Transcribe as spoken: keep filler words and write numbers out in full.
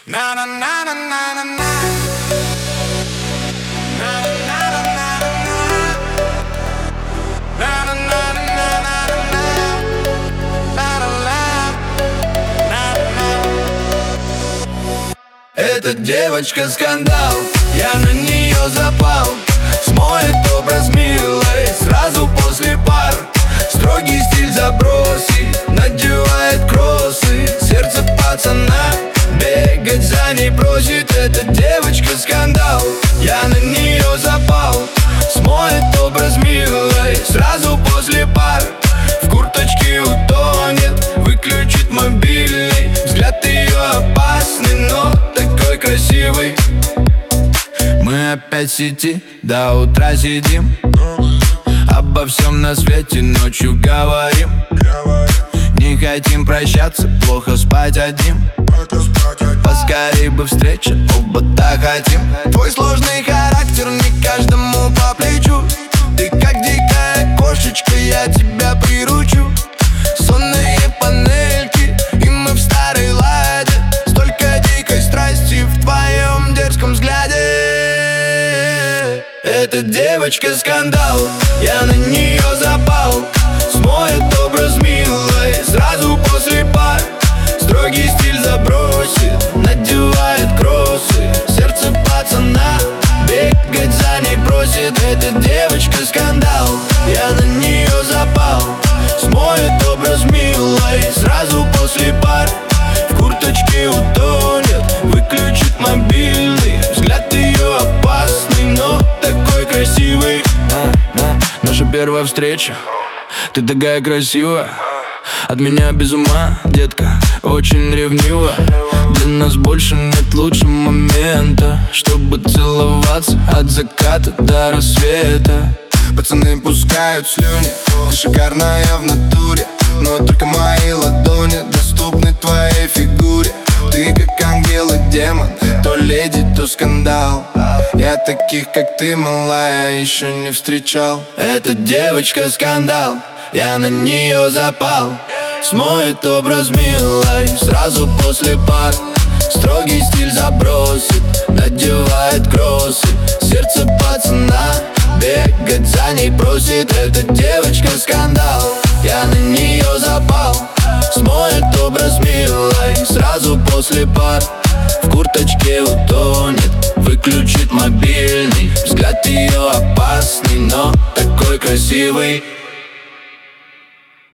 Эта девочка скандал, я на нее запал. Смоет образ милой сразу после пар. Строгий стиль забросит, надевает кроссы. Сердце пацана бегать за ней просит. Эта девочка скандал, я на нее запал. Смоет образ милой сразу после пар. В курточке утонет, выключит мобильный. Взгляд ее опасный, но такой красивый. Мы опять в сети, до утра сидим. Обо всем на свете ночью говорим. Не хотим прощаться, плохо спать одним. Поскорей бы встреча, оба так хотим. Твой сложный характер не каждому по плечу. Ты как дикая кошечка, я тебя приручу. Сонные панельки, и мы в старой ладе. Столько дикой страсти в твоем дерзком взгляде. Эта девочка скандал, я на нее запал. Смоет образ милой сразу после пар. Строгий стиль забросит, надевает кроссы. Сердце пацана бегать за ней просит. Эта девочка скандал, я на нее запал. Смоет образ милой сразу после пар. В курточке утонет, выключит мобильный. Взгляд ее опасный, но такой красивый. а, а, Наша первая встреча, ты такая красивая. От меня без ума, детка, очень ревнива. Для нас больше нет лучшего момента, чтобы целоваться от заката до рассвета. Пацаны пускают слюни, ты шикарная в натуре. Но только мои ладони доступны твоей фигуре. Ты как ангел и демон, то леди, то скандал. Я таких, как ты, малая, еще не встречал. Эта девочка скандал, я на нее запал. Смоет образ милой сразу после пар. Строгий стиль забросит, надевает кроссы. Сердце пацана бегать за ней просит. Эта девочка скандал, я на нее запал. Смоет образ милой сразу после пар. В курточке утонет, выключит мобильный. Взгляд ее опасный, но такой красивый.